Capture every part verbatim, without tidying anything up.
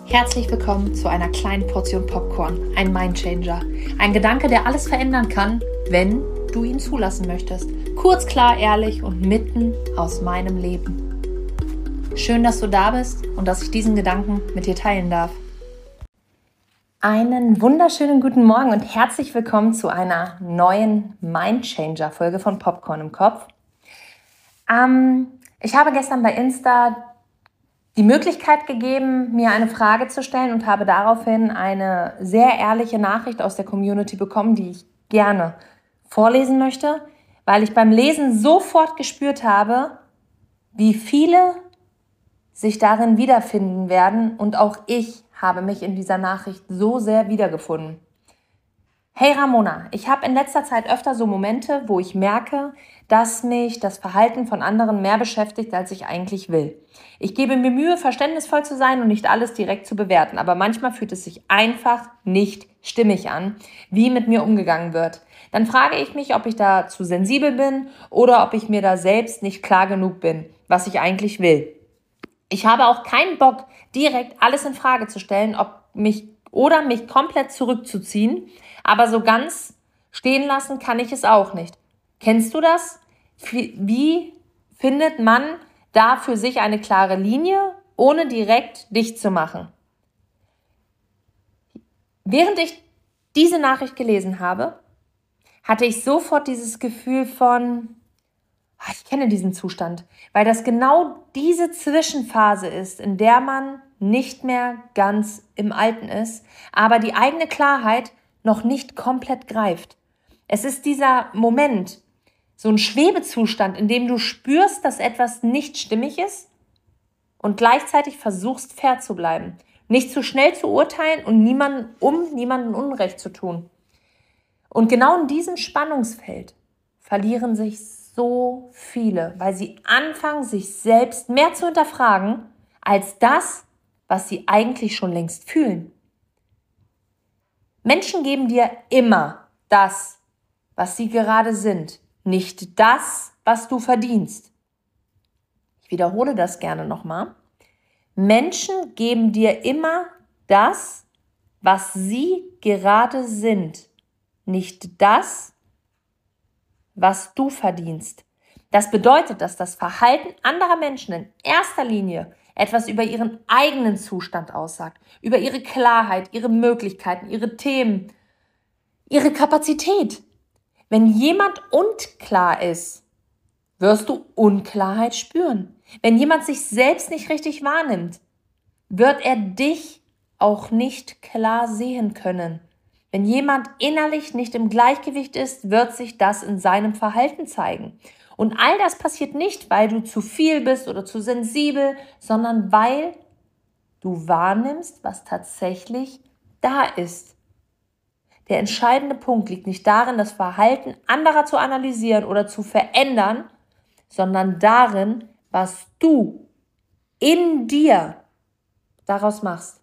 Herzlich willkommen zu einer kleinen Portion Popcorn, ein Mindchanger. Ein Gedanke, der alles verändern kann, wenn du ihn zulassen möchtest. Kurz, klar, ehrlich und mitten aus meinem Leben. Schön, dass du da bist und dass ich diesen Gedanken mit dir teilen darf. Einen wunderschönen guten Morgen und herzlich willkommen zu einer neuen Mindchanger-Folge von Popcorn im Kopf. Ähm, ich habe gestern bei Insta die Möglichkeit gegeben, mir eine Frage zu stellen und habe daraufhin eine sehr ehrliche Nachricht aus der Community bekommen, die ich gerne vorlesen möchte, weil ich beim Lesen sofort gespürt habe, wie viele sich darin wiederfinden werden, und auch ich habe mich in dieser Nachricht so sehr wiedergefunden. Hey Ramona, ich habe in letzter Zeit öfter so Momente, wo ich merke, dass mich das Verhalten von anderen mehr beschäftigt, als ich eigentlich will. Ich gebe mir Mühe, verständnisvoll zu sein und nicht alles direkt zu bewerten, aber manchmal fühlt es sich einfach nicht stimmig an, wie mit mir umgegangen wird. Dann frage ich mich, ob ich da zu sensibel bin oder ob ich mir da selbst nicht klar genug bin, was ich eigentlich will. Ich habe auch keinen Bock, direkt alles in Frage zu stellen, ob mich oder mich komplett zurückzuziehen, aber so ganz stehen lassen kann ich es auch nicht. Kennst du das? Wie findet man da für sich eine klare Linie, ohne direkt dicht zu machen? Während ich diese Nachricht gelesen habe, hatte ich sofort dieses Gefühl von, ich kenne diesen Zustand, weil das genau diese Zwischenphase ist, in der man nicht mehr ganz im Alten ist, aber die eigene Klarheit noch nicht komplett greift. Es ist dieser Moment, so ein Schwebezustand, in dem du spürst, dass etwas nicht stimmig ist und gleichzeitig versuchst, fair zu bleiben. Nicht zu schnell zu urteilen und niemanden, um niemanden Unrecht zu tun. Und genau in diesem Spannungsfeld verlieren sich so viele, weil sie anfangen, sich selbst mehr zu hinterfragen, als das, was sie eigentlich schon längst fühlen. Menschen geben dir immer das, was sie gerade sind, nicht das, was du verdienst. Ich wiederhole das gerne nochmal. Menschen geben dir immer das, was sie gerade sind, nicht das, was du verdienst. Das bedeutet, dass das Verhalten anderer Menschen in erster Linie etwas über ihren eigenen Zustand aussagt, über ihre Klarheit, ihre Möglichkeiten, ihre Themen, ihre Kapazität. Wenn jemand unklar ist, wirst du Unklarheit spüren. Wenn jemand sich selbst nicht richtig wahrnimmt, wird er dich auch nicht klar sehen können. Wenn jemand innerlich nicht im Gleichgewicht ist, wird sich das in seinem Verhalten zeigen. Und all das passiert nicht, weil du zu viel bist oder zu sensibel, sondern weil du wahrnimmst, was tatsächlich da ist. Der entscheidende Punkt liegt nicht darin, das Verhalten anderer zu analysieren oder zu verändern, sondern darin, was du in dir daraus machst.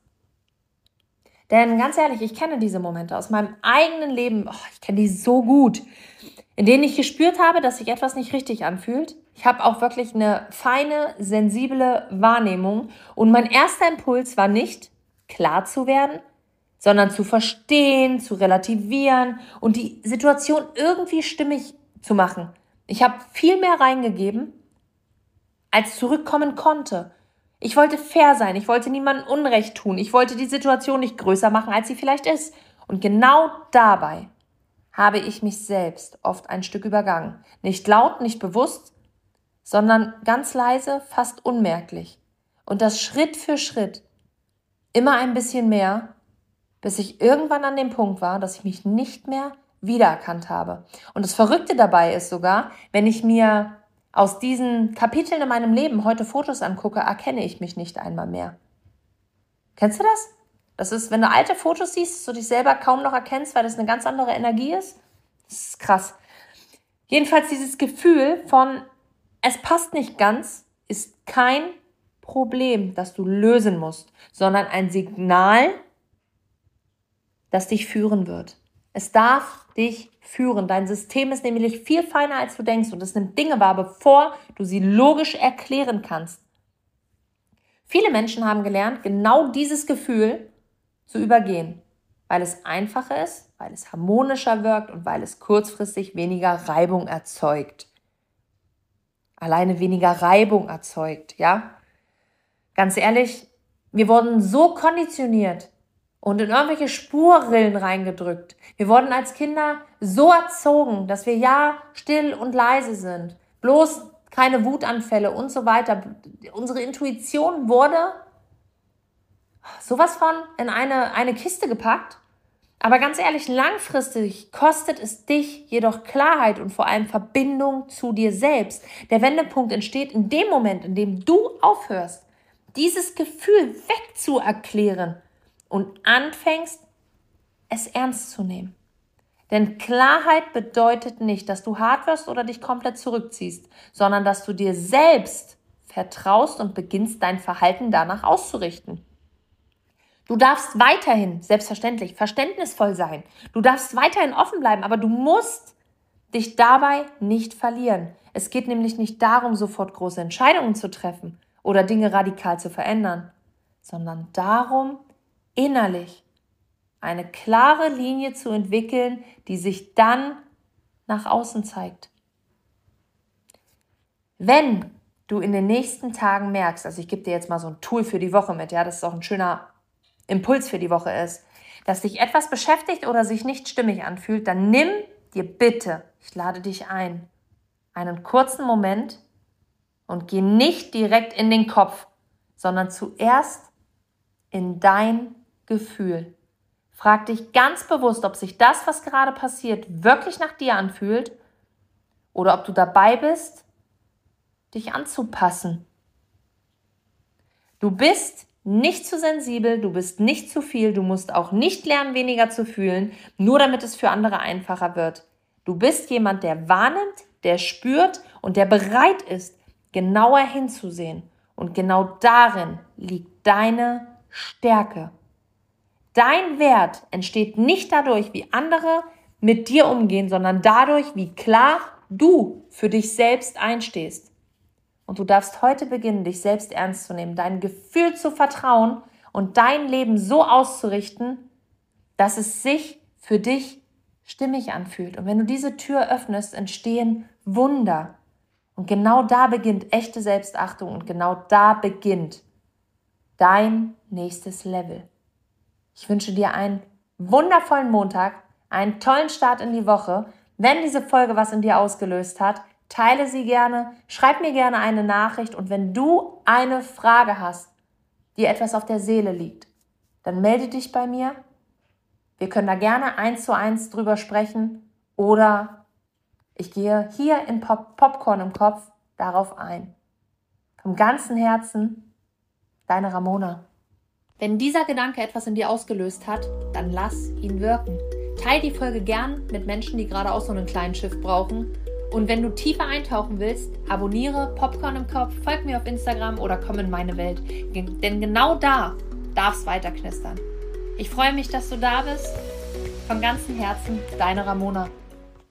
Denn ganz ehrlich, ich kenne diese Momente aus meinem eigenen Leben, oh, ich kenne die so gut, in denen ich gespürt habe, dass sich etwas nicht richtig anfühlt. Ich habe auch wirklich eine feine, sensible Wahrnehmung und mein erster Impuls war nicht, klar zu werden, sondern zu verstehen, zu relativieren und die Situation irgendwie stimmig zu machen. Ich habe viel mehr reingegeben, als zurückkommen konnte. Ich wollte fair sein, ich wollte niemandem Unrecht tun, ich wollte die Situation nicht größer machen, als sie vielleicht ist. Und genau dabei habe ich mich selbst oft ein Stück übergangen. Nicht laut, nicht bewusst, sondern ganz leise, fast unmerklich. Und das Schritt für Schritt, immer ein bisschen mehr, bis ich irgendwann an dem Punkt war, dass ich mich nicht mehr wiedererkannt habe. Und das Verrückte dabei ist sogar, wenn ich mir aus diesen Kapiteln in meinem Leben heute Fotos angucke, erkenne ich mich nicht einmal mehr. Kennst du das? Das ist, wenn du alte Fotos siehst, dass du dich selber kaum noch erkennst, weil das eine ganz andere Energie ist. Das ist krass. Jedenfalls dieses Gefühl von, es passt nicht ganz, ist kein Problem, das du lösen musst, sondern ein Signal, das dich führen wird. Es darf dich führen. Dein System ist nämlich viel feiner, als du denkst, und es nimmt Dinge wahr, bevor du sie logisch erklären kannst. Viele Menschen haben gelernt, genau dieses Gefühl zu übergehen, weil es einfacher ist, weil es harmonischer wirkt und weil es kurzfristig weniger Reibung erzeugt. Alleine weniger Reibung erzeugt, ja? Ganz ehrlich, wir wurden so konditioniert und in irgendwelche Spurrillen reingedrückt. Wir wurden als Kinder so erzogen, dass wir ja still und leise sind, bloß keine Wutanfälle und so weiter. Unsere Intuition wurde sowas von in eine, eine Kiste gepackt. Aber ganz ehrlich, langfristig kostet es dich jedoch Klarheit und vor allem Verbindung zu dir selbst. Der Wendepunkt entsteht in dem Moment, in dem du aufhörst, dieses Gefühl wegzuerklären und anfängst, es ernst zu nehmen. Denn Klarheit bedeutet nicht, dass du hart wirst oder dich komplett zurückziehst, sondern dass du dir selbst vertraust und beginnst, dein Verhalten danach auszurichten. Du darfst weiterhin, selbstverständlich, verständnisvoll sein. Du darfst weiterhin offen bleiben, aber du musst dich dabei nicht verlieren. Es geht nämlich nicht darum, sofort große Entscheidungen zu treffen oder Dinge radikal zu verändern, sondern darum, innerlich eine klare Linie zu entwickeln, die sich dann nach außen zeigt. Wenn du in den nächsten Tagen merkst, also ich gebe dir jetzt mal so ein Tool für die Woche mit, ja, das ist auch ein schöner Impuls für die Woche ist, dass dich etwas beschäftigt oder sich nicht stimmig anfühlt, dann nimm dir bitte, ich lade dich ein, einen kurzen Moment und geh nicht direkt in den Kopf, sondern zuerst in dein Gefühl. Frag dich ganz bewusst, ob sich das, was gerade passiert, wirklich nach dir anfühlt oder ob du dabei bist, dich anzupassen. Du bist nicht zu sensibel, du bist nicht zu viel, du musst auch nicht lernen, weniger zu fühlen, nur damit es für andere einfacher wird. Du bist jemand, der wahrnimmt, der spürt und der bereit ist, genauer hinzusehen. Und genau darin liegt deine Stärke. Dein Wert entsteht nicht dadurch, wie andere mit dir umgehen, sondern dadurch, wie klar du für dich selbst einstehst. Und du darfst heute beginnen, dich selbst ernst zu nehmen, dein Gefühl zu vertrauen und dein Leben so auszurichten, dass es sich für dich stimmig anfühlt. Und wenn du diese Tür öffnest, entstehen Wunder. Und genau da beginnt echte Selbstachtung und genau da beginnt dein nächstes Level. Ich wünsche dir einen wundervollen Montag, einen tollen Start in die Woche. Wenn diese Folge was in dir ausgelöst hat, teile sie gerne, schreib mir gerne eine Nachricht und wenn du eine Frage hast, die etwas auf der Seele liegt, dann melde dich bei mir. Wir können da gerne eins zu eins drüber sprechen oder ich gehe hier in Pop- Popcorn im Kopf darauf ein. Vom ganzen Herzen, deine Ramona. Wenn dieser Gedanke etwas in dir ausgelöst hat, dann lass ihn wirken. Teil die Folge gern mit Menschen, die gerade auch so einen kleinen Schiff brauchen. Und wenn du tiefer eintauchen willst, abonniere Popcorn im Kopf, folg mir auf Instagram oder komm in meine Welt. Denn genau da darf es weiter knistern. Ich freue mich, dass du da bist. Von ganzem Herzen, deine Ramona.